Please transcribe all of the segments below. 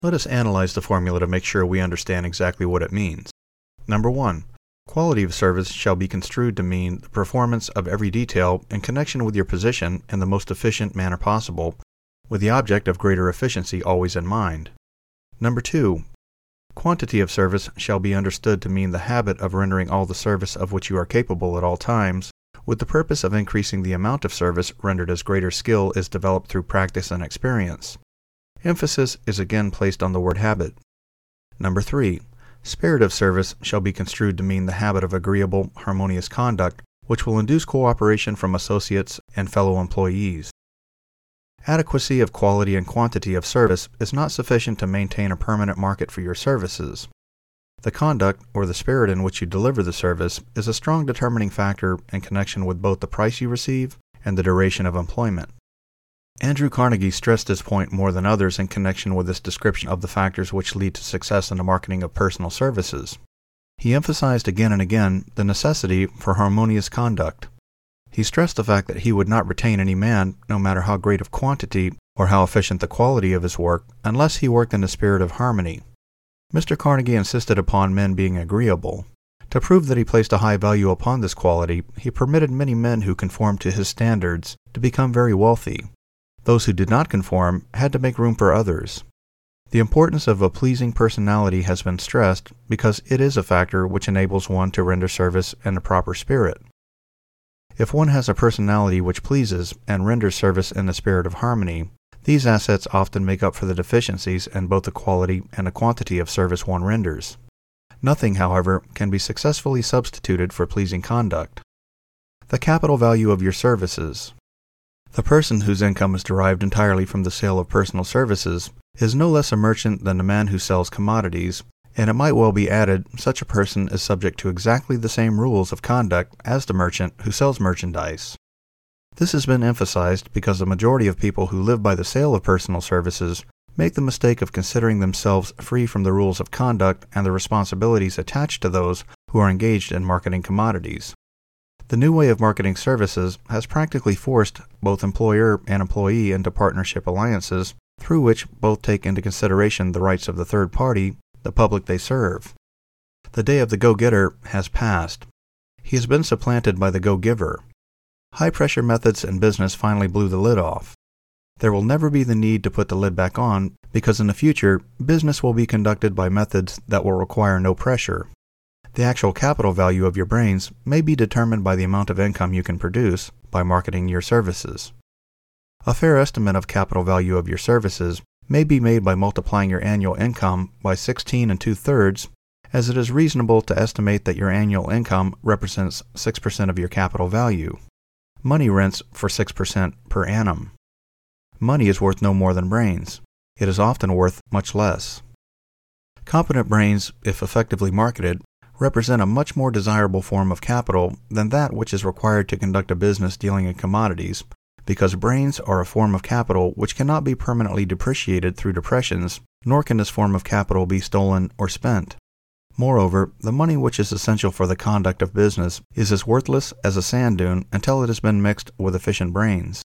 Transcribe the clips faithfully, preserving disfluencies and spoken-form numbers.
Let us analyze the formula to make sure we understand exactly what it means. Number one, quality of service shall be construed to mean the performance of every detail in connection with your position in the most efficient manner possible, with the object of greater efficiency always in mind. Number two, quantity of service shall be understood to mean the habit of rendering all the service of which you are capable at all times, with the purpose of increasing the amount of service rendered as greater skill is developed through practice and experience. Emphasis is again placed on the word habit. Number three, spirit of service shall be construed to mean the habit of agreeable, harmonious conduct, which will induce cooperation from associates and fellow employees. Adequacy of quality and quantity of service is not sufficient to maintain a permanent market for your services. The conduct, or the spirit in which you deliver the service, is a strong determining factor in connection with both the price you receive and the duration of employment. Andrew Carnegie stressed this point more than others in connection with this description of the factors which lead to success in the marketing of personal services. He emphasized again and again the necessity for harmonious conduct. He stressed the fact that he would not retain any man, no matter how great of quantity or how efficient the quality of his work, unless he worked in a spirit of harmony. Mister Carnegie insisted upon men being agreeable. To prove that he placed a high value upon this quality, he permitted many men who conformed to his standards to become very wealthy. Those who did not conform had to make room for others. The importance of a pleasing personality has been stressed because it is a factor which enables one to render service in a proper spirit. If one has a personality which pleases and renders service in the spirit of harmony, these assets often make up for the deficiencies in both the quality and the quantity of service one renders. Nothing, however, can be successfully substituted for pleasing conduct. The capital value of your services. The person whose income is derived entirely from the sale of personal services is no less a merchant than the man who sells commodities, and it might well be added such a person is subject to exactly the same rules of conduct as the merchant who sells merchandise. This has been emphasized because the majority of people who live by the sale of personal services make the mistake of considering themselves free from the rules of conduct and the responsibilities attached to those who are engaged in marketing commodities. The new way of marketing services has practically forced both employer and employee into partnership alliances through which both take into consideration the rights of the third party, the public they serve. The day of the go-getter has passed. He has been supplanted by the go-giver. High-pressure methods in business finally blew the lid off. There will never be the need to put the lid back on because in the future, business will be conducted by methods that will require no pressure. The actual capital value of your brains may be determined by the amount of income you can produce by marketing your services. A fair estimate of capital value of your services may be made by multiplying your annual income by sixteen and two-thirds, as it is reasonable to estimate that your annual income represents six percent of your capital value. Money rents for six percent per annum. Money is worth no more than brains. It is often worth much less. Competent brains, if effectively marketed, represent a much more desirable form of capital than that which is required to conduct a business dealing in commodities, because brains are a form of capital which cannot be permanently depreciated through depressions, nor can this form of capital be stolen or spent. Moreover, the money which is essential for the conduct of business is as worthless as a sand dune until it has been mixed with efficient brains.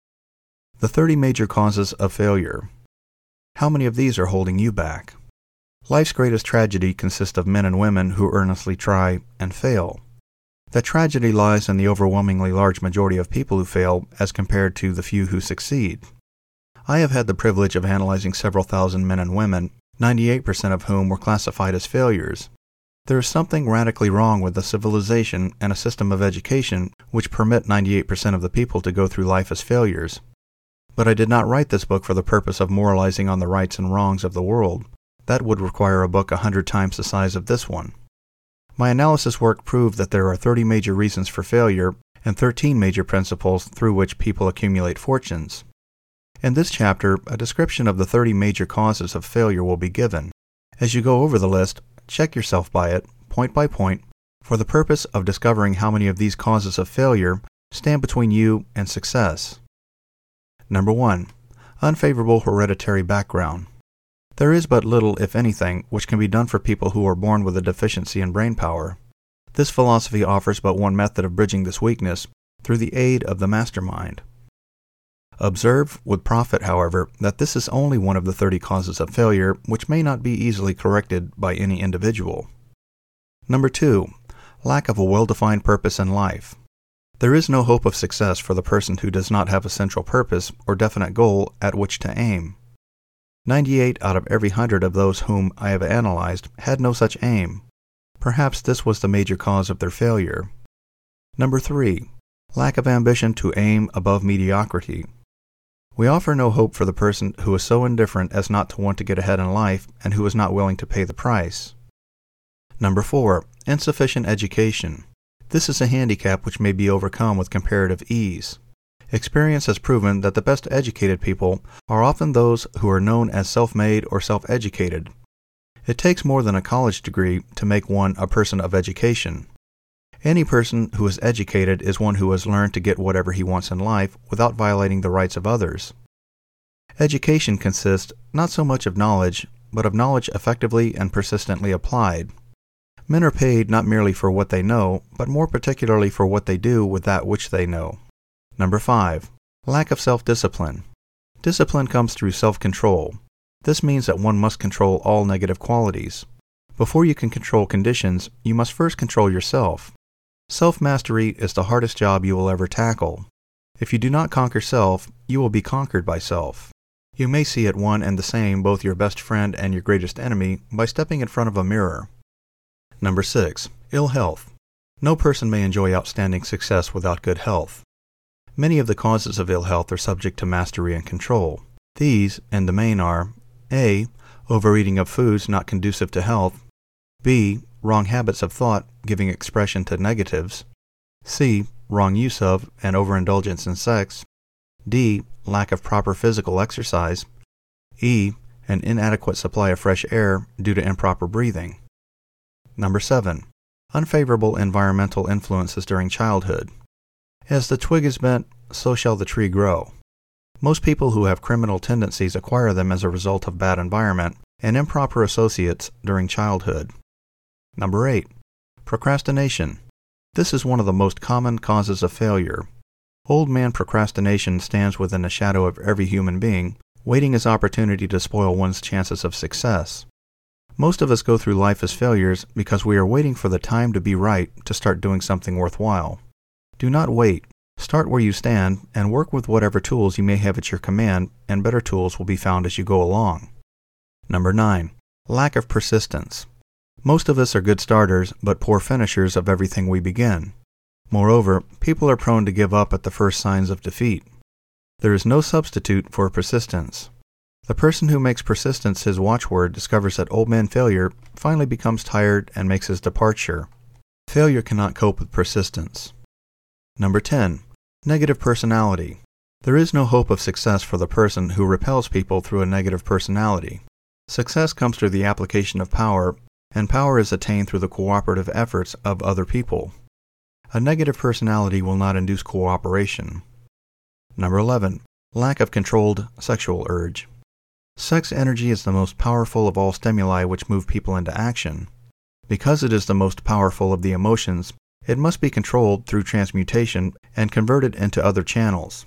The thirty major causes of failure. How many of these are holding you back? Life's greatest tragedy consists of men and women who earnestly try and fail. That tragedy lies in the overwhelmingly large majority of people who fail as compared to the few who succeed. I have had the privilege of analyzing several thousand men and women, ninety-eight percent of whom were classified as failures. There is something radically wrong with the civilization and a system of education which permit ninety-eight percent of the people to go through life as failures. But I did not write this book for the purpose of moralizing on the rights and wrongs of the world. That would require a book a hundred times the size of this one. My analysis work proved that there are thirty major reasons for failure and thirteen major principles through which people accumulate fortunes. In this chapter, a description of the thirty major causes of failure will be given. As you go over the list, check yourself by it, point by point, for the purpose of discovering how many of these causes of failure stand between you and success. Number one, unfavorable hereditary background. There is but little, if anything, which can be done for people who are born with a deficiency in brain power. This philosophy offers but one method of bridging this weakness, through the aid of the mastermind. Observe with profit, however, that this is only one of the thirty causes of failure, which may not be easily corrected by any individual. Number two, lack of a well-defined purpose in life. There is no hope of success for the person who does not have a central purpose or definite goal at which to aim. ninety-eight out of every hundred of those whom I have analyzed had no such aim. Perhaps this was the major cause of their failure. Number three, lack of ambition to aim above mediocrity. We offer no hope for the person who is so indifferent as not to want to get ahead in life and who is not willing to pay the price. Number four, insufficient education. This is a handicap which may be overcome with comparative ease. Experience has proven that the best educated people are often those who are known as self-made or self-educated. It takes more than a college degree to make one a person of education. Any person who is educated is one who has learned to get whatever he wants in life without violating the rights of others. Education consists not so much of knowledge, but of knowledge effectively and persistently applied. Men are paid not merely for what they know, but more particularly for what they do with that which they know. Number five, lack of self-discipline. Discipline comes through self-control. This means that one must control all negative qualities. Before you can control conditions, you must first control yourself. Self-mastery is the hardest job you will ever tackle. If you do not conquer self, you will be conquered by self. You may see at one and the same both your best friend and your greatest enemy by stepping in front of a mirror. Number six, ill health. No person may enjoy outstanding success without good health. Many of the causes of ill health are subject to mastery and control. These, in the main, are A. Overeating of foods not conducive to health. B. Wrong habits of thought giving expression to negatives. C. Wrong use of and overindulgence in sex. D. Lack of proper physical exercise. E. An inadequate supply of fresh air due to improper breathing. Number seven. Unfavorable environmental influences during childhood. As the twig is bent, so shall the tree grow. Most people who have criminal tendencies acquire them as a result of bad environment and improper associates during childhood. Number eight. Procrastination. This is one of the most common causes of failure. Old man procrastination stands within the shadow of every human being, waiting his opportunity to spoil one's chances of success. Most of us go through life as failures because we are waiting for the time to be right to start doing something worthwhile. Do not wait. Start where you stand and work with whatever tools you may have at your command, and better tools will be found as you go along. Number nine. Lack of persistence. Most of us are good starters, but poor finishers of everything we begin. Moreover, people are prone to give up at the first signs of defeat. There is no substitute for persistence. The person who makes persistence his watchword discovers that old man failure finally becomes tired and makes his departure. Failure cannot cope with persistence. Number ten. Negative personality. There is no hope of success for the person who repels people through a negative personality. Success comes through the application of power, and power is attained through the cooperative efforts of other people. A negative personality will not induce cooperation. Number eleven. Lack of controlled sexual urge. Sex energy is the most powerful of all stimuli which move people into action. Because it is the most powerful of the emotions, it must be controlled through transmutation and converted into other channels.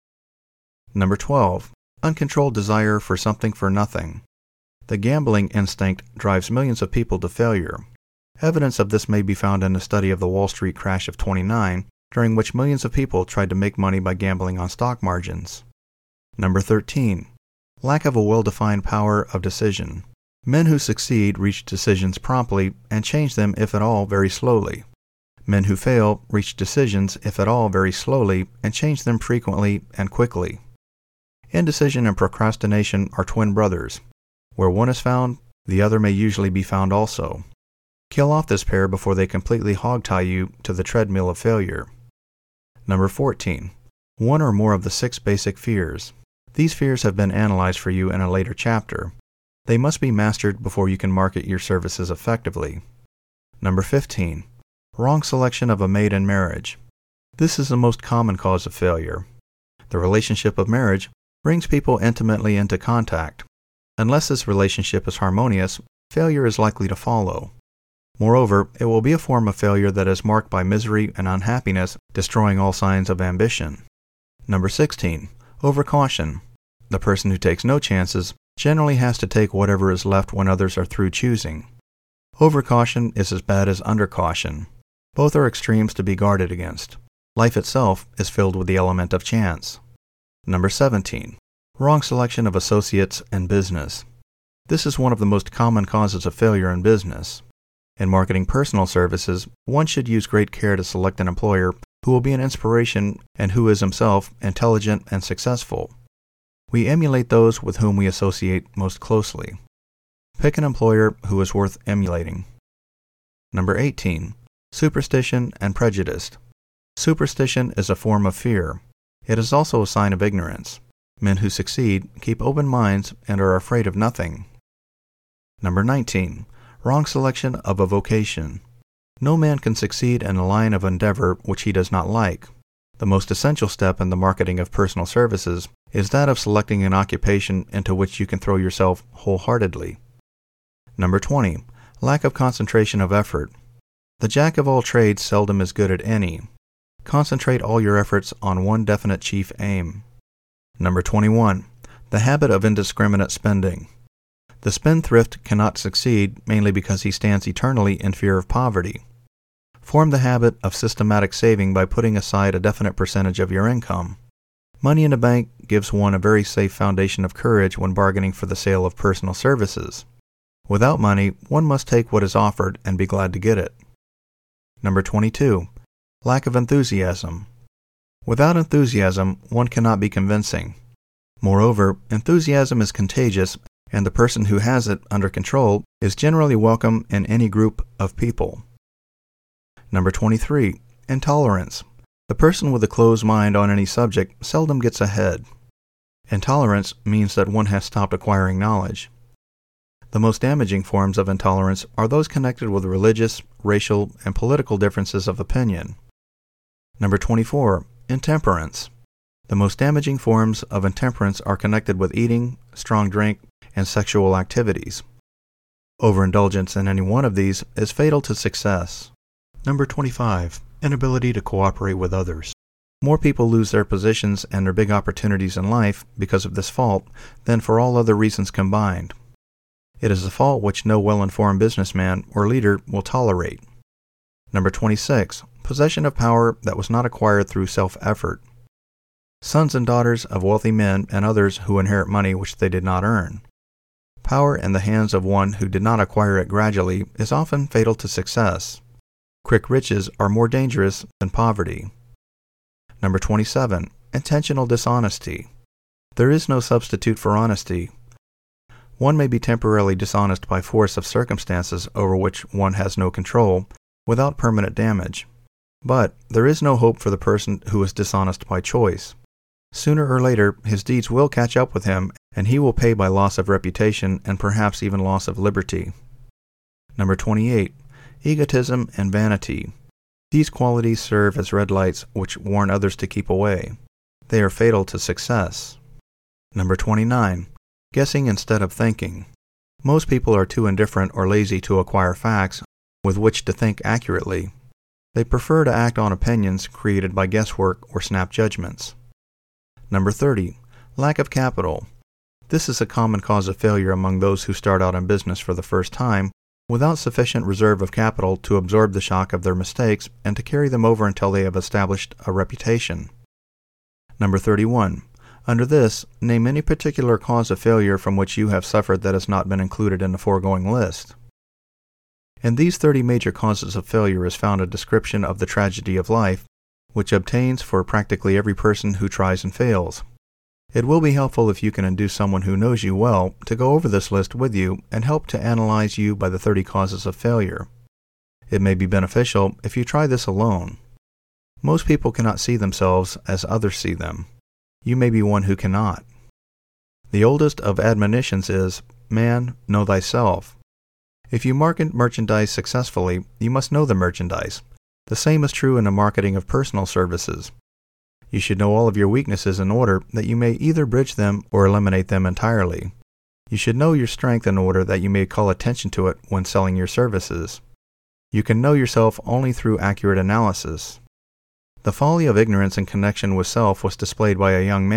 Number twelve. Uncontrolled desire for something for nothing. The gambling instinct drives millions of people to failure. Evidence of this may be found in a study of the Wall Street crash of twenty-nine, during which millions of people tried to make money by gambling on stock margins. Number thirteen. Lack of a well-defined power of decision. Men who succeed reach decisions promptly and change them, if at all, very slowly. Men who fail reach decisions, if at all, very slowly and change them frequently and quickly. Indecision and procrastination are twin brothers. Where one is found, the other may usually be found also. Kill off this pair before they completely hog-tie you to the treadmill of failure. Number fourteen. One or more of the six basic fears. These fears have been analyzed for you in a later chapter. They must be mastered before you can market your services effectively. Number fifteen. Wrong selection of a mate in marriage. This is the most common cause of failure. The relationship of marriage brings people intimately into contact. Unless this relationship is harmonious, failure is likely to follow. Moreover, it will be a form of failure that is marked by misery and unhappiness, destroying all signs of ambition. Number sixteen. Overcaution. The person who takes no chances generally has to take whatever is left when others are through choosing. Overcaution is as bad as undercaution. Both are extremes to be guarded against. Life itself is filled with the element of chance. Number seventeen. Wrong selection of associates and business. This is one of the most common causes of failure in business. In marketing personal services, one should use great care to select an employer who will be an inspiration and who is himself intelligent and successful. We emulate those with whom we associate most closely. Pick an employer who is worth emulating. Number eighteen. Superstition and prejudice. Superstition is a form of fear. It is also a sign of ignorance. Men who succeed keep open minds and are afraid of nothing. Number nineteen. Wrong selection of a vocation. No man can succeed in a line of endeavor which he does not like. The most essential step in the marketing of personal services is that of selecting an occupation into which you can throw yourself wholeheartedly. Number twenty. Lack of concentration of effort. The jack of all trades seldom is good at any. Concentrate all your efforts on one definite chief aim. Number twenty-one. The habit of indiscriminate spending. The spendthrift cannot succeed mainly because he stands eternally in fear of poverty. Form the habit of systematic saving by putting aside a definite percentage of your income. Money in the bank gives one a very safe foundation of courage when bargaining for the sale of personal services. Without money, one must take what is offered and be glad to get it. Number twenty-two. Lack of enthusiasm. Without enthusiasm, one cannot be convincing. Moreover, enthusiasm is contagious, and the person who has it under control is generally welcome in any group of people. Number twenty-three. Intolerance. The person with a closed mind on any subject seldom gets ahead. Intolerance means that one has stopped acquiring knowledge. The most damaging forms of intolerance are those connected with religious, racial, and political differences of opinion. Number twenty-four. Intemperance. The most damaging forms of intemperance are connected with eating, strong drink, and sexual activities. Overindulgence in any one of these is fatal to success. Number twenty-five. Inability to cooperate with others. More people lose their positions and their big opportunities in life because of this fault than for all other reasons combined. It is a fault which no well-informed businessman or leader will tolerate. Number twenty-six. Possession of power that was not acquired through self-effort. Sons and daughters of wealthy men and others who inherit money which they did not earn. Power in the hands of one who did not acquire it gradually is often fatal to success. Quick riches are more dangerous than poverty. Number twenty-seven. Intentional dishonesty. There is no substitute for honesty. One may be temporarily dishonest by force of circumstances over which one has no control, without permanent damage. But there is no hope for the person who is dishonest by choice. Sooner or later, his deeds will catch up with him, and he will pay by loss of reputation and perhaps even loss of liberty. Number twenty-eight. Egotism and vanity. These qualities serve as red lights which warn others to keep away. They are fatal to success. Number twenty-nine. Guessing instead of thinking. Most people are too indifferent or lazy to acquire facts with which to think accurately. They prefer to act on opinions created by guesswork or snap judgments. Number thirty. Lack of capital. This is a common cause of failure among those who start out in business for the first time without sufficient reserve of capital to absorb the shock of their mistakes and to carry them over until they have established a reputation. Number thirty-one. Under this, name any particular cause of failure from which you have suffered that has not been included in the foregoing list. In these thirty major causes of failure is found a description of the tragedy of life, which obtains for practically every person who tries and fails. It will be helpful if you can induce someone who knows you well to go over this list with you and help to analyze you by the thirty causes of failure. It may be beneficial if you try this alone. Most people cannot see themselves as others see them. You may be one who cannot. The oldest of admonitions is, "Man, know thyself." If you market merchandise successfully, you must know the merchandise. The same is true in the marketing of personal services. You should know all of your weaknesses in order that you may either bridge them or eliminate them entirely. You should know your strength in order that you may call attention to it when selling your services. You can know yourself only through accurate analysis. The folly of ignorance in connection with self was displayed by a young man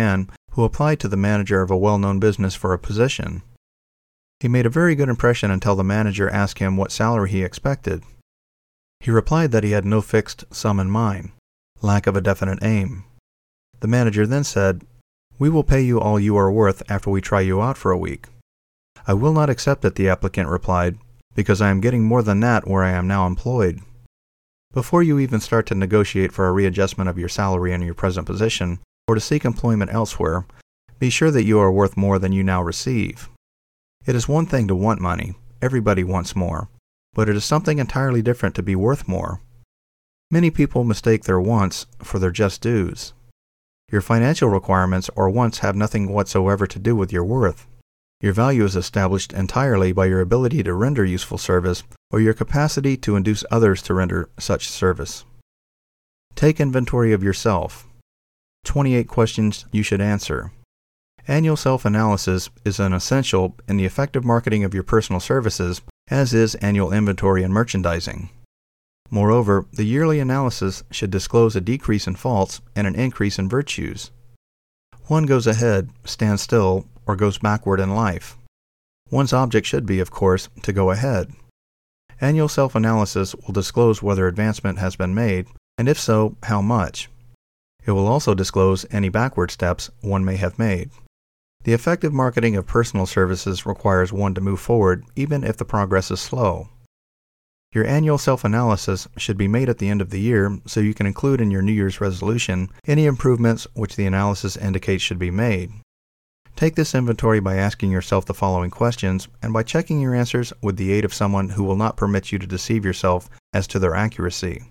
who applied to the manager of a well-known business for a position. He made a very good impression until the manager asked him what salary he expected. He replied that he had no fixed sum in mind, lack of a definite aim. The manager then said, "We will pay you all you are worth after we try you out for a week." "I will not accept it," the applicant replied, "because I am getting more than that where I am now employed." Before you even start to negotiate for a readjustment of your salary in your present position, or to seek employment elsewhere, be sure that you are worth more than you now receive. It is one thing to want money, everybody wants more, but it is something entirely different to be worth more. Many people mistake their wants for their just dues. Your financial requirements or wants have nothing whatsoever to do with your worth. Your value is established entirely by your ability to render useful service or your capacity to induce others to render such service. Take inventory of yourself. twenty-eight questions you should answer. Annual self-analysis is an essential in the effective marketing of your personal services, as is annual inventory and merchandising. Moreover, the yearly analysis should disclose a decrease in faults and an increase in virtues. One goes ahead, stands still, or goes backward in life. One's object should be, of course, to go ahead. Annual self-analysis will disclose whether advancement has been made, and if so, how much. It will also disclose any backward steps one may have made. The effective marketing of personal services requires one to move forward even if the progress is slow. Your annual self-analysis should be made at the end of the year so you can include in your New Year's resolution any improvements which the analysis indicates should be made. Take this inventory by asking yourself the following questions and by checking your answers with the aid of someone who will not permit you to deceive yourself as to their accuracy.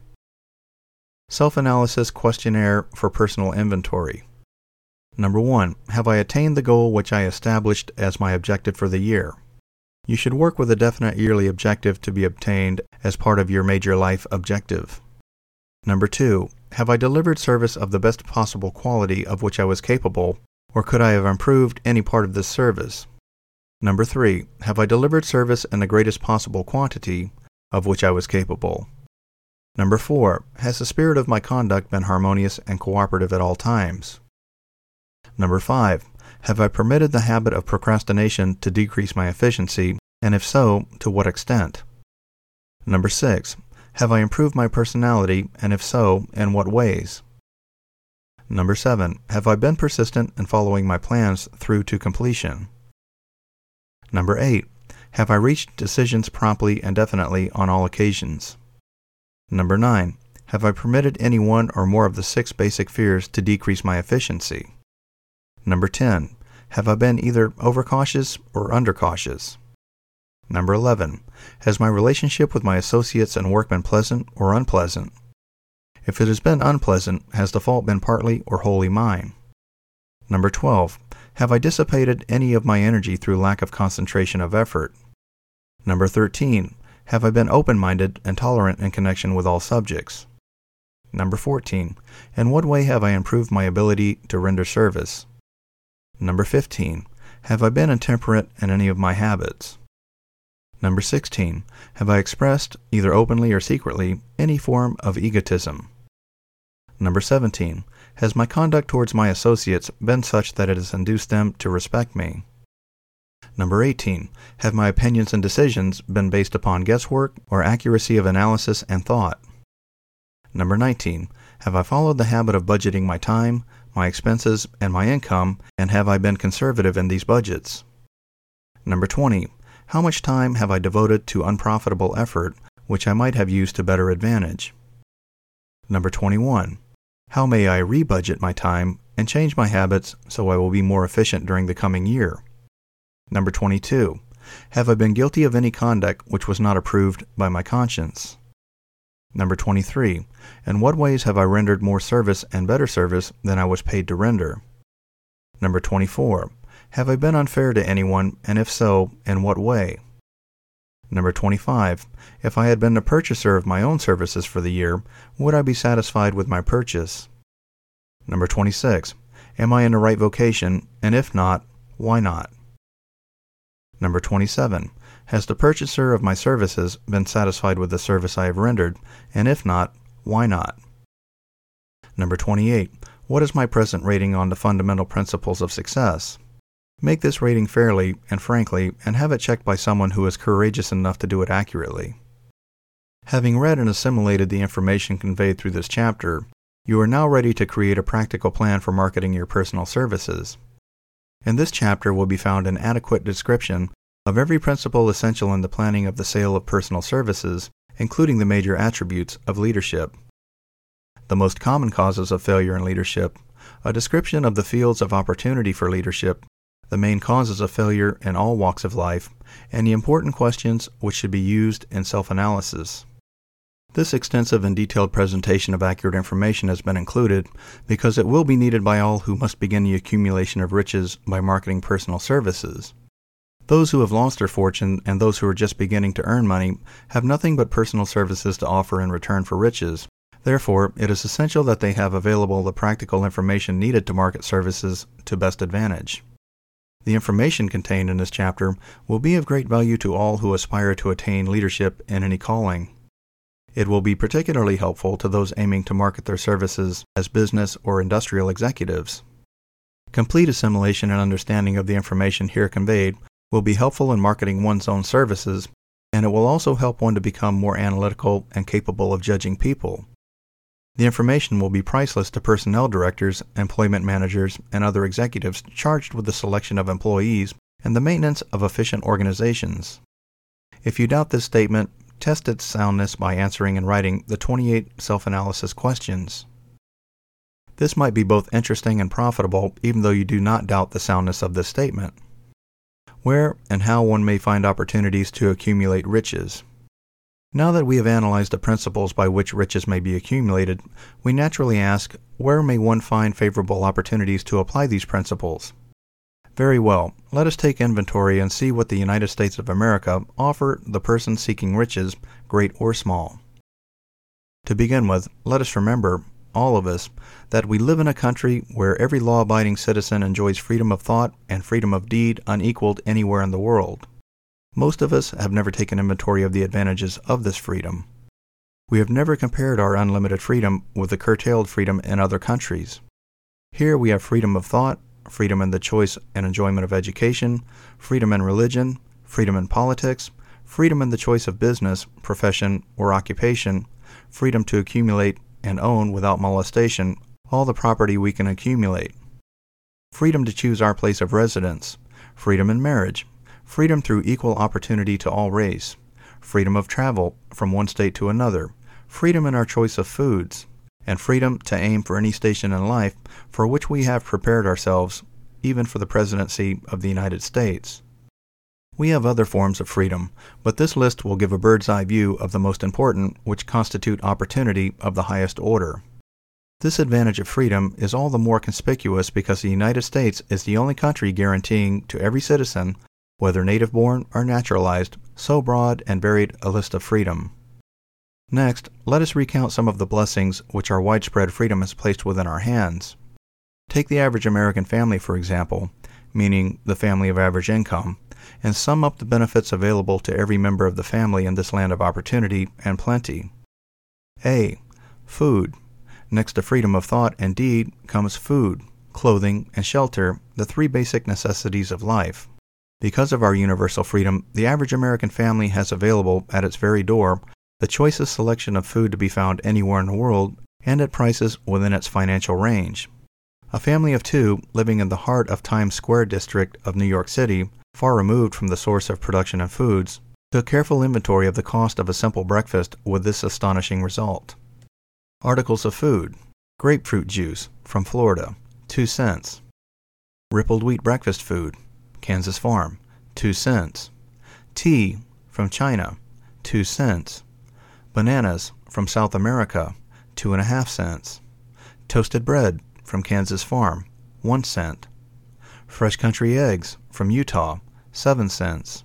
Self-analysis questionnaire for personal inventory. Number one, have I attained the goal which I established as my objective for the year? You should work with a definite yearly objective to be obtained as part of your major life objective. Number two, have I delivered service of the best possible quality of which I was capable, or could I have improved any part of this service? Number three, have I delivered service in the greatest possible quantity of which I was capable? Number four, has the spirit of my conduct been harmonious and cooperative at all times? Number five, have I permitted the habit of procrastination to decrease my efficiency, and if so, to what extent? Number six, have I improved my personality, and if so, in what ways? Number seven, have I been persistent in following my plans through to completion? Number eight, have I reached decisions promptly and definitely on all occasions? Number nine, have I permitted any one or more of the six basic fears to decrease my efficiency? Number ten, have I been either overcautious or undercautious? Number eleven, has my relationship with my associates and work been pleasant or unpleasant? If it has been unpleasant, has the fault been partly or wholly mine? Number twelve, have I dissipated any of my energy through lack of concentration of effort? Number thirteen, have I been open-minded and tolerant in connection with all subjects? Number fourteen, in what way have I improved my ability to render service? Number fifteen, have I been intemperate in any of my habits? Number sixteen, have I expressed, either openly or secretly, any form of egotism? Number seventeen, has my conduct towards my associates been such that it has induced them to respect me? Number eighteen, have my opinions and decisions been based upon guesswork or accuracy of analysis and thought? Number nineteen, have I followed the habit of budgeting my time, my expenses, and my income, and have I been conservative in these budgets? Number twenty, how much time have I devoted to unprofitable effort which I might have used to better advantage? Number twenty-one, how may I re-budget my time and change my habits so I will be more efficient during the coming year? Number twenty-two, have I been guilty of any conduct which was not approved by my conscience? Number twenty-three, in what ways have I rendered more service and better service than I was paid to render? Number twenty-four, have I been unfair to anyone, and if so, in what way? Number twenty-five, if I had been the purchaser of my own services for the year, would I be satisfied with my purchase? Number twenty-six, am I in the right vocation, and if not, why not? Number twenty-seven, has the purchaser of my services been satisfied with the service I have rendered, and if not, why not? Number twenty-eight, What is my present rating on the fundamental principles of success? Make this rating fairly and frankly, and have it checked by someone who is courageous enough to do it accurately. Having read and assimilated the information conveyed through this chapter, you are now ready to create a practical plan for marketing your personal services. In this chapter will be found an adequate description of every principle essential in the planning of the sale of personal services, including the major attributes of leadership. The most common causes of failure in leadership, a description of the fields of opportunity for leadership, the main causes of failure in all walks of life, and the important questions which should be used in self-analysis. This extensive and detailed presentation of accurate information has been included because it will be needed by all who must begin the accumulation of riches by marketing personal services. Those who have lost their fortune and those who are just beginning to earn money have nothing but personal services to offer in return for riches. Therefore, it is essential that they have available the practical information needed to market services to best advantage. The information contained in this chapter will be of great value to all who aspire to attain leadership in any calling. It will be particularly helpful to those aiming to market their services as business or industrial executives. Complete assimilation and understanding of the information here conveyed will be helpful in marketing one's own services, and it will also help one to become more analytical and capable of judging people. The information will be priceless to personnel directors, employment managers, and other executives charged with the selection of employees and the maintenance of efficient organizations. If you doubt this statement, test its soundness by answering and writing the twenty-eight self-analysis questions. This might be both interesting and profitable even though you do not doubt the soundness of this statement. Where and how one may find opportunities to accumulate riches. Now that we have analyzed the principles by which riches may be accumulated, we naturally ask, where may one find favorable opportunities to apply these principles? Very well, let us take inventory and see what the United States of America offer the person seeking riches, great or small. To begin with, let us remember, all of us, that we live in a country where every law-abiding citizen enjoys freedom of thought and freedom of deed unequaled anywhere in the world. Most of us have never taken inventory of the advantages of this freedom. We have never compared our unlimited freedom with the curtailed freedom in other countries. Here we have freedom of thought, freedom in the choice and enjoyment of education, freedom in religion, freedom in politics, freedom in the choice of business, profession, or occupation, freedom to accumulate and own without molestation all the property we can accumulate, freedom to choose our place of residence, freedom in marriage, freedom through equal opportunity to all race, freedom of travel from one state to another, freedom in our choice of foods, and freedom to aim for any station in life for which we have prepared ourselves, even for the presidency of the United States. We have other forms of freedom, but this list will give a bird's-eye view of the most important, which constitute opportunity of the highest order. This advantage of freedom is all the more conspicuous because the United States is the only country guaranteeing to every citizen, whether native-born or naturalized, so broad and varied a list of freedom. Next, let us recount some of the blessings which our widespread freedom has placed within our hands. Take the average American family, for example, meaning the family of average income, and sum up the benefits available to every member of the family in this land of opportunity and plenty. A. Food. Next to freedom of thought and deed comes food, clothing, and shelter, the three basic necessities of life. Because of our universal freedom, the average American family has available at its very door the choicest selection of food to be found anywhere in the world and at prices within its financial range. A family of two living in the heart of Times Square district of New York City, far removed from the source of production of foods, took careful inventory of the cost of a simple breakfast with this astonishing result. Articles of food. Grapefruit juice from Florida, two cents. Rippled wheat breakfast food, Kansas Farm, two cents. Tea from China, two cents. Bananas from South America, two and a half cents. Toasted bread from Kansas Farm, one cent. Fresh country eggs from Utah, seven cents.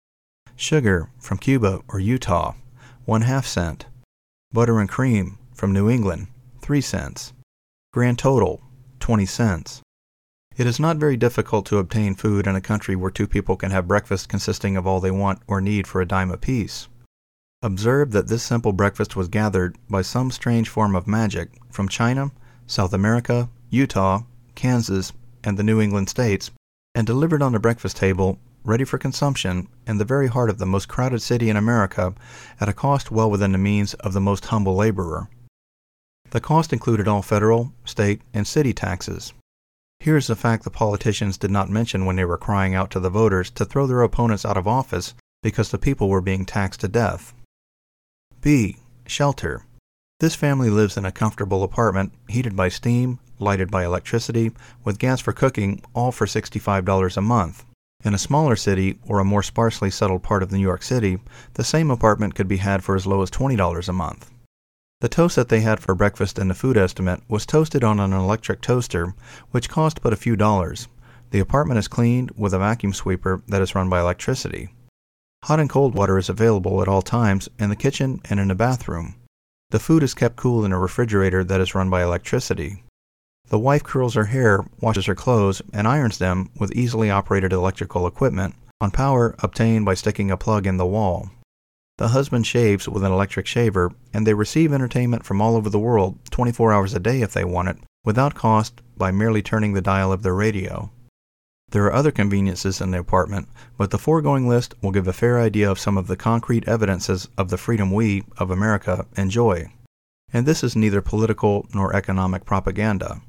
Sugar from Cuba or Utah, one half cent. Butter and cream from New England, three cents. Grand total, twenty cents. It is not very difficult to obtain food in a country where two people can have breakfast consisting of all they want or need for a dime apiece. Observe that this simple breakfast was gathered by some strange form of magic from China, South America, Utah, Kansas, and the New England states, and delivered on a breakfast table, ready for consumption, in the very heart of the most crowded city in America, at a cost well within the means of the most humble laborer. The cost included all federal, state, and city taxes. Here is the fact the politicians did not mention when they were crying out to the voters to throw their opponents out of office because the people were being taxed to death. B. Shelter. This family lives in a comfortable apartment, heated by steam, lighted by electricity, with gas for cooking, all for sixty-five dollars a month. In a smaller city or a more sparsely settled part of New York City, the same apartment could be had for as low as twenty dollars a month. The toast that they had for breakfast in the food estimate was toasted on an electric toaster, which cost but a few dollars. The apartment is cleaned with a vacuum sweeper that is run by electricity. Hot and cold water is available at all times in the kitchen and in the bathroom. The food is kept cool in a refrigerator that is run by electricity. The wife curls her hair, washes her clothes, and irons them with easily operated electrical equipment on power obtained by sticking a plug in the wall. The husband shaves with an electric shaver, and they receive entertainment from all over the world, twenty-four hours a day if they want it, without cost by merely turning the dial of their radio. There are other conveniences in the apartment, but the foregoing list will give a fair idea of some of the concrete evidences of the freedom we, of America, enjoy. And this is neither political nor economic propaganda.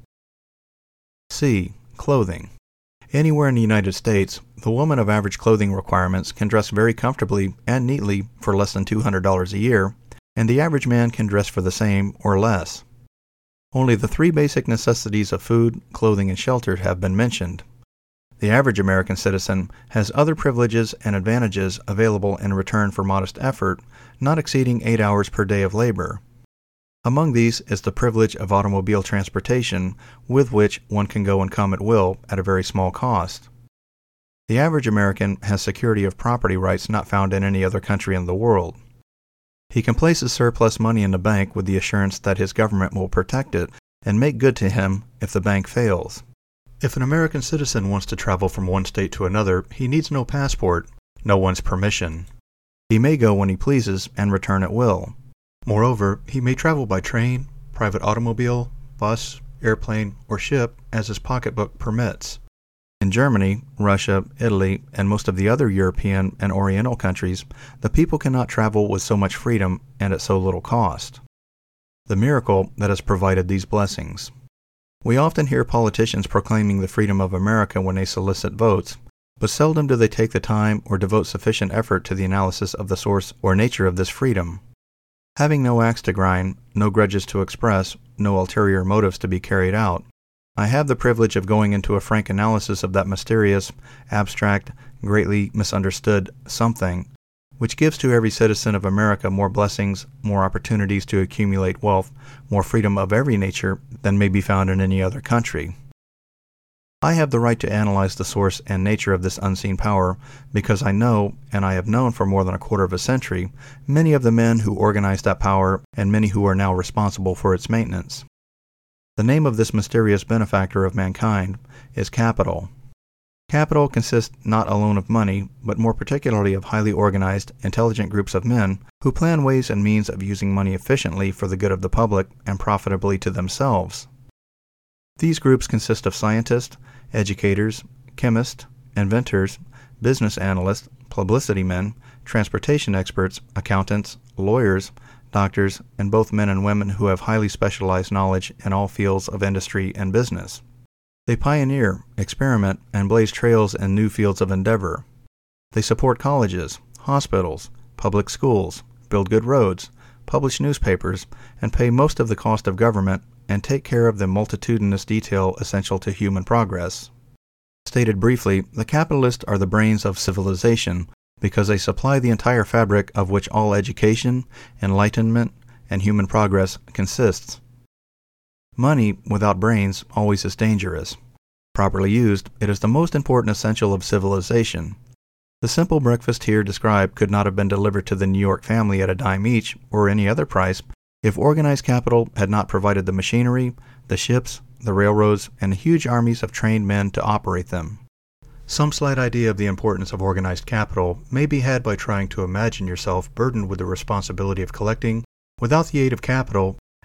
C. Clothing. Anywhere in the United States, the woman of average clothing requirements can dress very comfortably and neatly for less than two hundred dollars a year, and the average man can dress for the same or less. Only the three basic necessities of food, clothing, and shelter have been mentioned. The average American citizen has other privileges and advantages available in return for modest effort, not exceeding eight hours per day of labor. Among these is the privilege of automobile transportation, with which one can go and come at will at a very small cost. The average American has security of property rights not found in any other country in the world. He can place his surplus money in the bank with the assurance that his government will protect it and make good to him if the bank fails. If an American citizen wants to travel from one state to another, he needs no passport, no one's permission. He may go when he pleases and return at will. Moreover, he may travel by train, private automobile, bus, airplane, or ship as his pocketbook permits. In Germany, Russia, Italy, and most of the other European and Oriental countries, the people cannot travel with so much freedom and at so little cost. The miracle that has provided these blessings. We often hear politicians proclaiming the freedom of America when they solicit votes, but seldom do they take the time or devote sufficient effort to the analysis of the source or nature of this freedom. Having no axe to grind, no grudges to express, no ulterior motives to be carried out, I have the privilege of going into a frank analysis of that mysterious, abstract, greatly misunderstood something, which gives to every citizen of America more blessings, more opportunities to accumulate wealth, more freedom of every nature than may be found in any other country. I have the right to analyze the source and nature of this unseen power because I know, and I have known for more than a quarter of a century, many of the men who organized that power and many who are now responsible for its maintenance. The name of this mysterious benefactor of mankind is capital. Capital consists not alone of money, but more particularly of highly organized, intelligent groups of men who plan ways and means of using money efficiently for the good of the public and profitably to themselves. These groups consist of scientists, educators, chemists, inventors, business analysts, publicity men, transportation experts, accountants, lawyers, doctors, and both men and women who have highly specialized knowledge in all fields of industry and business. They pioneer, experiment, and blaze trails in new fields of endeavor. They support colleges, hospitals, public schools, build good roads, publish newspapers, and pay most of the cost of government and take care of the multitudinous detail essential to human progress. Stated briefly, the capitalists are the brains of civilization because they supply the entire fabric of which all education, enlightenment, and human progress consists. Money without brains always is dangerous. Properly used, it is the most important essential of civilization. The simple breakfast here described could not have been delivered to the New York family at a dime each or any other price if organized capital had not provided the machinery, the ships, the railroads, and the huge armies of trained men to operate them. Some slight idea of the importance of organized capital may be had by trying to imagine yourself burdened with the responsibility of collecting, without the aid of capital,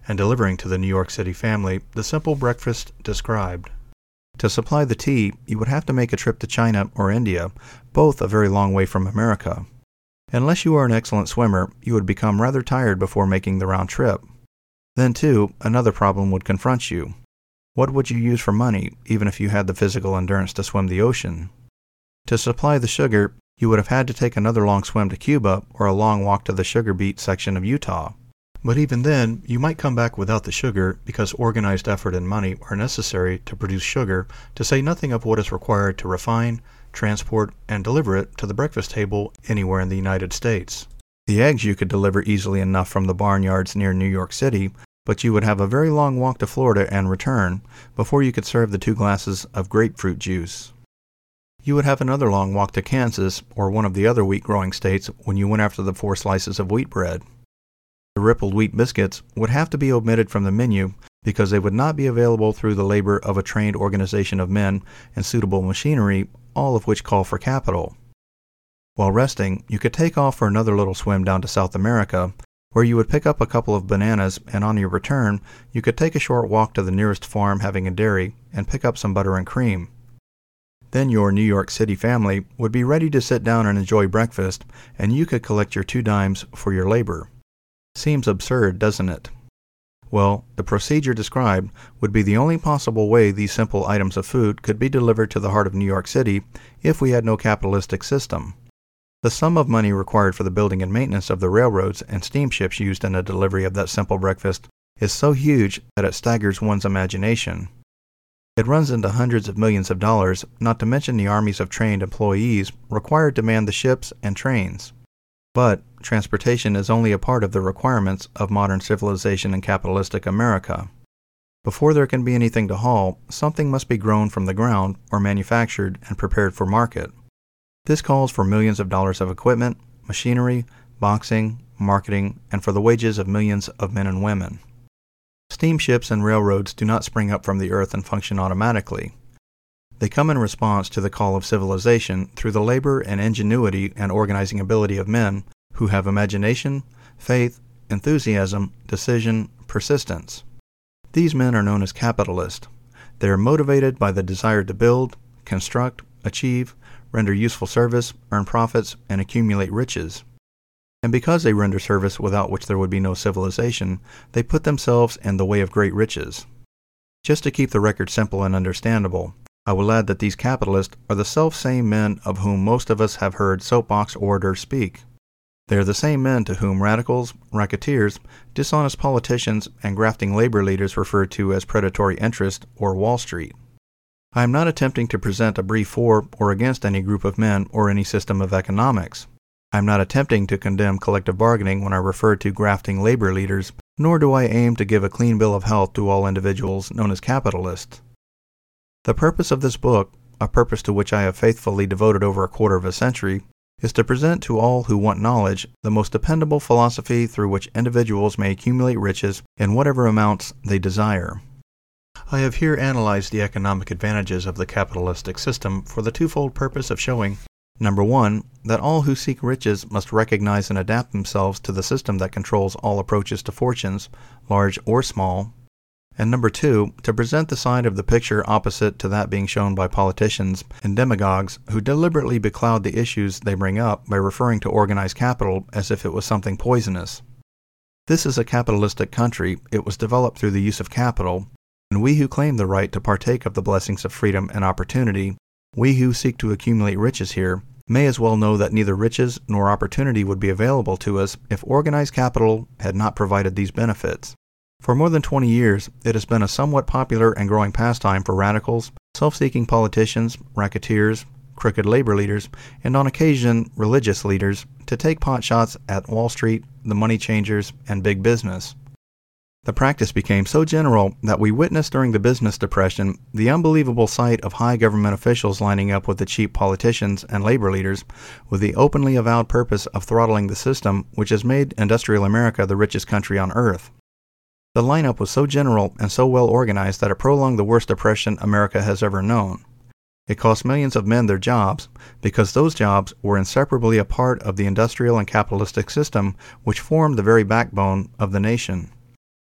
and delivering to the New York City family the simple breakfast described. To supply the tea, you would have to make a trip to China or India, both a very long way from America. Unless you are an excellent swimmer, you would become rather tired before making the round trip. Then, too, another problem would confront you. What would you use for money, even if you had the physical endurance to swim the ocean? To supply the sugar, you would have had to take another long swim to Cuba or a long walk to the sugar beet section of Utah. But even then, you might come back without the sugar because organized effort and money are necessary to produce sugar, to say nothing of what is required to refine, transport, and deliver it to the breakfast table anywhere in the United States. The eggs you could deliver easily enough from the barnyards near New York City, but you would have a very long walk to Florida and return before you could serve the two glasses of grapefruit juice. You would have another long walk to Kansas or one of the other wheat-growing states when you went after the four slices of wheat bread. The rippled wheat biscuits would have to be omitted from the menu because they would not be available through the labor of a trained organization of men and suitable machinery, all of which call for capital. While resting, you could take off for another little swim down to South America, where you would pick up a couple of bananas, and on your return, you could take a short walk to the nearest farm having a dairy and pick up some butter and cream. Then your New York City family would be ready to sit down and enjoy breakfast, and you could collect your two dimes for your labor. Seems absurd, doesn't it? Well, the procedure described would be the only possible way these simple items of food could be delivered to the heart of New York City if we had no capitalistic system. The sum of money required for the building and maintenance of the railroads and steamships used in the delivery of that simple breakfast is so huge that it staggers one's imagination. It runs into hundreds of millions of dollars, not to mention the armies of trained employees required to man the ships and trains. But transportation is only a part of the requirements of modern civilization in capitalistic America. Before there can be anything to haul, something must be grown from the ground or manufactured and prepared for market. This calls for millions of dollars of equipment, machinery, boxing, marketing, and for the wages of millions of men and women. Steamships and railroads do not spring up from the earth and function automatically. They come in response to the call of civilization through the labor and ingenuity and organizing ability of men who have imagination, faith, enthusiasm, decision, persistence. These men are known as capitalists. They are motivated by the desire to build, construct, achieve, render useful service, earn profits, and accumulate riches. And because they render service without which there would be no civilization, they put themselves in the way of great riches. Just to keep the record simple and understandable, I will add that these capitalists are the self-same men of whom most of us have heard soapbox orators speak. They are the same men to whom radicals, racketeers, dishonest politicians, and grafting labor leaders refer to as predatory interest or Wall Street. I am not attempting to present a brief for or against any group of men or any system of economics. I am not attempting to condemn collective bargaining when I refer to grafting labor leaders, nor do I aim to give a clean bill of health to all individuals known as capitalists. The purpose of this book, a purpose to which I have faithfully devoted over a quarter of a century, is to present to all who want knowledge the most dependable philosophy through which individuals may accumulate riches in whatever amounts they desire. I have here analyzed the economic advantages of the capitalistic system for the twofold purpose of showing, number one, that all who seek riches must recognize and adapt themselves to the system that controls all approaches to fortunes, large or small, and number two, to present the side of the picture opposite to that being shown by politicians and demagogues who deliberately becloud the issues they bring up by referring to organized capital as if it was something poisonous. This is a capitalistic country. It was developed through the use of capital, and we who claim the right to partake of the blessings of freedom and opportunity, we who seek to accumulate riches here, may as well know that neither riches nor opportunity would be available to us if organized capital had not provided these benefits. For more than twenty years, it has been a somewhat popular and growing pastime for radicals, self-seeking politicians, racketeers, crooked labor leaders, and on occasion religious leaders to take potshots at Wall Street, the money changers, and big business. The practice became so general that we witnessed during the business depression the unbelievable sight of high government officials lining up with the cheap politicians and labor leaders with the openly avowed purpose of throttling the system which has made industrial America the richest country on earth. The lineup was so general and so well organized that it prolonged the worst depression America has ever known. It cost millions of men their jobs because those jobs were inseparably a part of the industrial and capitalistic system which formed the very backbone of the nation.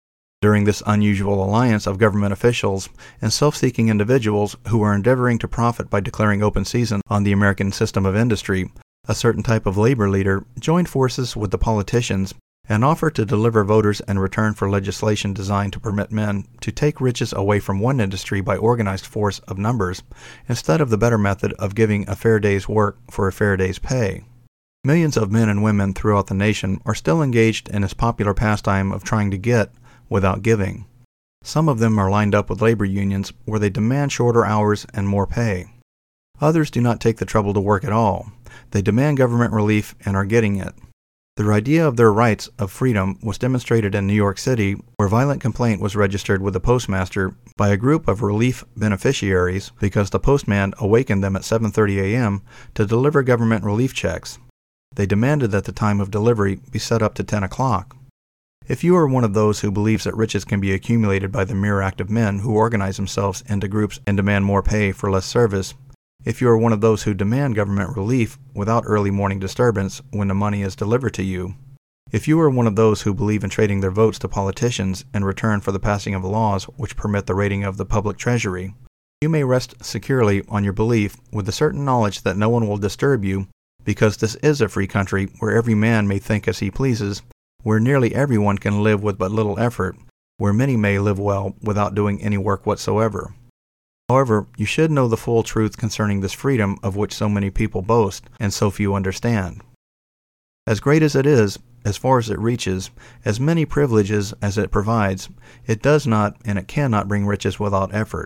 During this unusual alliance of government officials and self-seeking individuals who are endeavoring to profit by declaring open season on the American system of industry, a certain type of labor leader joined forces with the politicians and offered to deliver voters in return for legislation designed to permit men to take riches away from one industry by organized force of numbers, instead of the better method of giving a fair day's work for a fair day's pay. Millions of men and women throughout the nation are still engaged in this popular pastime of trying to get without giving. Some of them are lined up with labor unions where they demand shorter hours and more pay. Others do not take the trouble to work at all. They demand government relief and are getting it. Their idea of their rights of freedom was demonstrated in New York City, where violent complaint was registered with the postmaster by a group of relief beneficiaries because the postman awakened them at seven thirty a.m. to deliver government relief checks. They demanded that the time of delivery be set up to ten o'clock. If you are one of those who believes that riches can be accumulated by the mere act of men who organize themselves into groups and demand more pay for less service, if you are one of those who demand government relief without early morning disturbance when the money is delivered to you, if you are one of those who believe in trading their votes to politicians in return for the passing of laws which permit the raiding of the public treasury, you may rest securely on your belief with the certain knowledge that no one will disturb you, because this is a free country where every man may think as he pleases, where nearly everyone can live with but little effort, where many may live well without doing any work whatsoever. However, you should know the full truth concerning this freedom of which so many people boast and so few understand. As great as it is, as far as it reaches, as many privileges as it provides, it does not and it cannot bring riches without effort.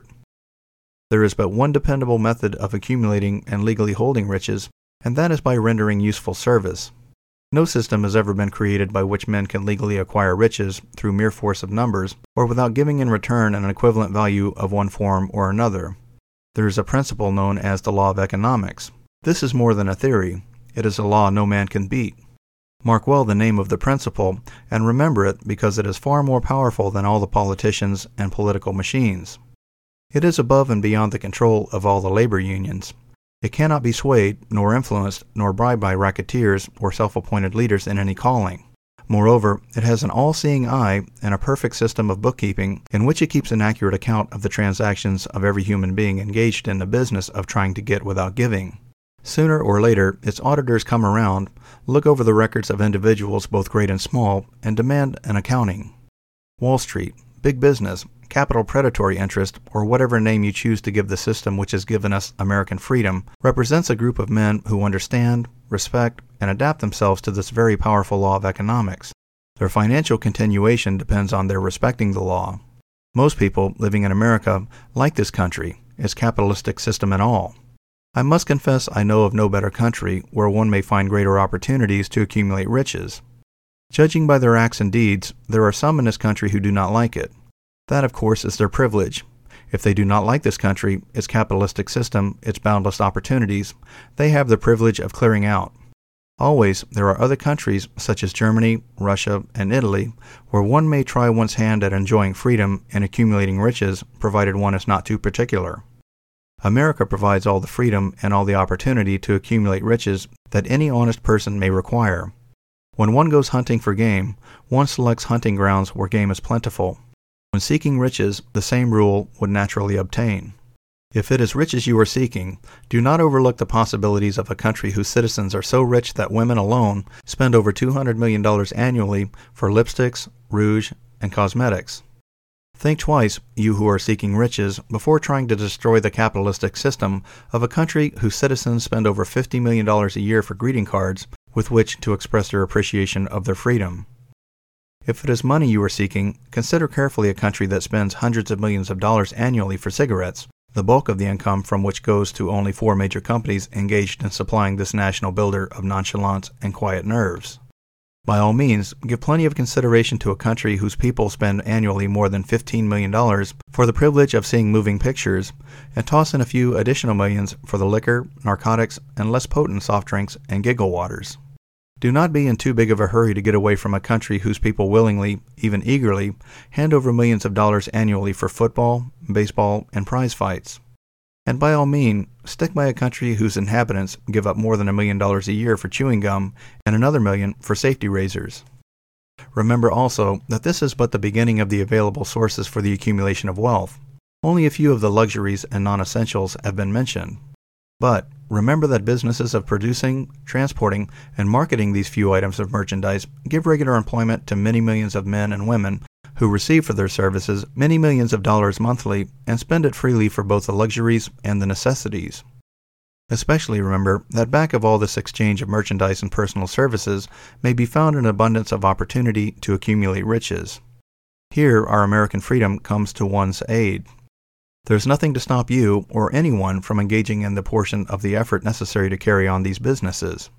There is but one dependable method of accumulating and legally holding riches, and that is by rendering useful service. No system has ever been created by which men can legally acquire riches through mere force of numbers, or without giving in return an equivalent value of one form or another. There is a principle known as the law of economics. This is more than a theory. It is a law no man can beat. Mark well the name of the principle, and remember it because it is far more powerful than all the politicians and political machines. It is above and beyond the control of all the labor unions. It cannot be swayed, nor influenced, nor bribed by racketeers or self-appointed leaders in any calling. Moreover, it has an all-seeing eye and a perfect system of bookkeeping in which it keeps an accurate account of the transactions of every human being engaged in the business of trying to get without giving. Sooner or later, its auditors come around, look over the records of individuals both great and small, and demand an accounting. Wall Street, big business, capital predatory interest, or whatever name you choose to give the system which has given us American freedom, represents a group of men who understand, respect, and adapt themselves to this very powerful law of economics. Their financial continuation depends on their respecting the law. Most people living in America like this country, its capitalistic system and all. I must confess I know of no better country where one may find greater opportunities to accumulate riches. Judging by their acts and deeds, there are some in this country who do not like it. That, of course, is their privilege. If they do not like this country, its capitalistic system, its boundless opportunities, they have the privilege of clearing out. Always, there are other countries, such as Germany, Russia, and Italy, where one may try one's hand at enjoying freedom and accumulating riches, provided one is not too particular. America provides all the freedom and all the opportunity to accumulate riches that any honest person may require. When one goes hunting for game, one selects hunting grounds where game is plentiful. When seeking riches, the same rule would naturally obtain. If it is riches you are seeking, do not overlook the possibilities of a country whose citizens are so rich that women alone spend over two hundred million dollars annually for lipsticks, rouge, and cosmetics. Think twice, you who are seeking riches, before trying to destroy the capitalistic system of a country whose citizens spend over fifty million dollars a year for greeting cards with which to express their appreciation of their freedom. If it is money you are seeking, consider carefully a country that spends hundreds of millions of dollars annually for cigarettes, the bulk of the income from which goes to only four major companies engaged in supplying this national builder of nonchalance and quiet nerves. By all means, give plenty of consideration to a country whose people spend annually more than fifteen million dollars for the privilege of seeing moving pictures, and toss in a few additional millions for the liquor, narcotics, and less potent soft drinks and giggle waters. Do not be in too big of a hurry to get away from a country whose people willingly, even eagerly, hand over millions of dollars annually for football, baseball, and prize fights. And by all means, stick by a country whose inhabitants give up more than a million dollars a year for chewing gum and another million for safety razors. Remember also that this is but the beginning of the available sources for the accumulation of wealth. Only a few of the luxuries and non-essentials have been mentioned. But remember that businesses of producing, transporting, and marketing these few items of merchandise give regular employment to many millions of men and women who receive for their services many millions of dollars monthly and spend it freely for both the luxuries and the necessities. Especially remember that back of all this exchange of merchandise and personal services may be found an abundance of opportunity to accumulate riches. Here our American freedom comes to one's aid. There's nothing to stop you or anyone from engaging in the portion of the effort necessary to carry on these businesses.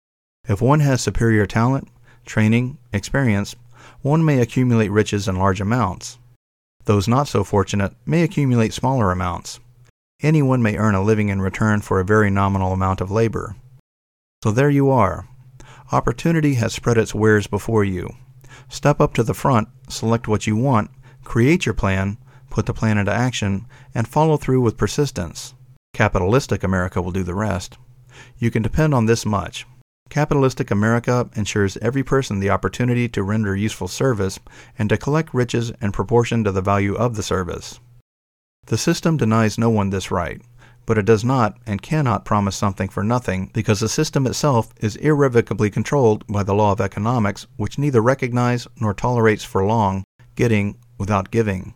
If one has superior talent, training, experience, one may accumulate riches in large amounts. Those not so fortunate may accumulate smaller amounts. Anyone may earn a living in return for a very nominal amount of labor. So there you are. Opportunity has spread its wares before you. Step up to the front, select what you want, create your plan, put the plan into action, and follow through with persistence. Capitalistic America will do the rest. You can depend on this much. Capitalistic America ensures every person the opportunity to render useful service and to collect riches in proportion to the value of the service. The system denies no one this right, but it does not and cannot promise something for nothing because the system itself is irrevocably controlled by the law of economics, which neither recognizes nor tolerates for long getting without giving.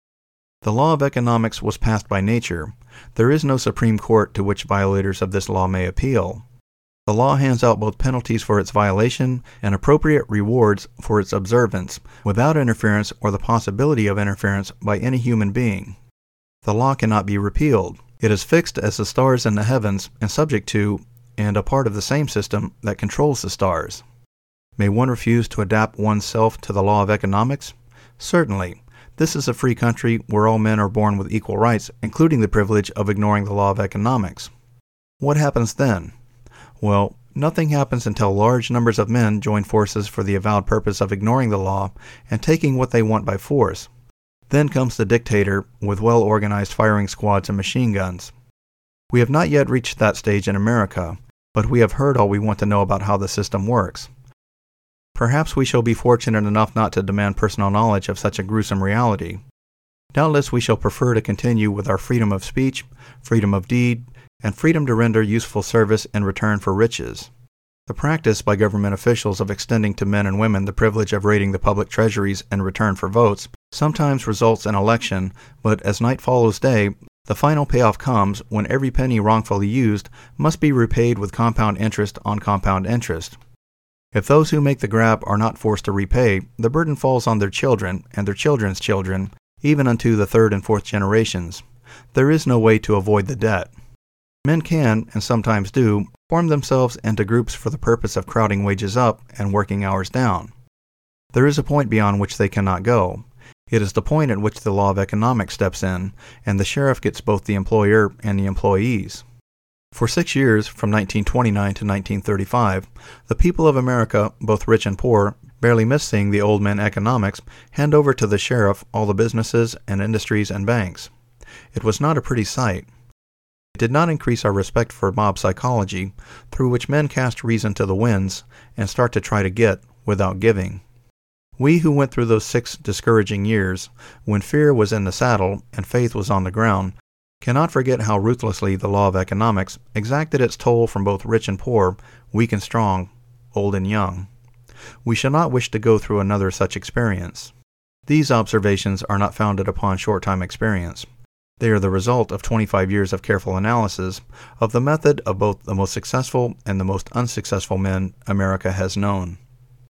The law of economics was passed by nature. There is no Supreme Court to which violators of this law may appeal. The law hands out both penalties for its violation and appropriate rewards for its observance, without interference or the possibility of interference by any human being. The law cannot be repealed. It is fixed as the stars in the heavens and subject to, and a part of the same system that controls the stars. May one refuse to adapt oneself to the law of economics? Certainly. This is a free country where all men are born with equal rights, including the privilege of ignoring the law of economics. What happens then? Well, nothing happens until large numbers of men join forces for the avowed purpose of ignoring the law and taking what they want by force. Then comes the dictator with well-organized firing squads and machine guns. We have not yet reached that stage in America, but we have heard all we want to know about how the system works. Perhaps we shall be fortunate enough not to demand personal knowledge of such a gruesome reality. Doubtless we shall prefer to continue with our freedom of speech, freedom of deed, and freedom to render useful service in return for riches. The practice by government officials of extending to men and women the privilege of raiding the public treasuries in return for votes sometimes results in election, but as night follows day, the final payoff comes when every penny wrongfully used must be repaid with compound interest on compound interest. If those who make the grab are not forced to repay, the burden falls on their children and their children's children, even unto the third and fourth generations. There is no way to avoid the debt. Men can, and sometimes do, form themselves into groups for the purpose of crowding wages up and working hours down. There is a point beyond which they cannot go. It is the point at which the law of economics steps in, and the sheriff gets both the employer and the employees. For six years, from nineteen twenty-nine to nineteen thirty-five, the people of America, both rich and poor, barely missed seeing the old men economics hand over to the sheriff all the businesses and industries and banks. It was not a pretty sight. It did not increase our respect for mob psychology, through which men cast reason to the winds and start to try to get without giving. We who went through those six discouraging years, when fear was in the saddle and faith was on the ground, cannot forget how ruthlessly the law of economics exacted its toll from both rich and poor, weak and strong, old and young. We shall not wish to go through another such experience. These observations are not founded upon short-time experience. They are the result of twenty-five years of careful analysis of the method of both the most successful and the most unsuccessful men America has known.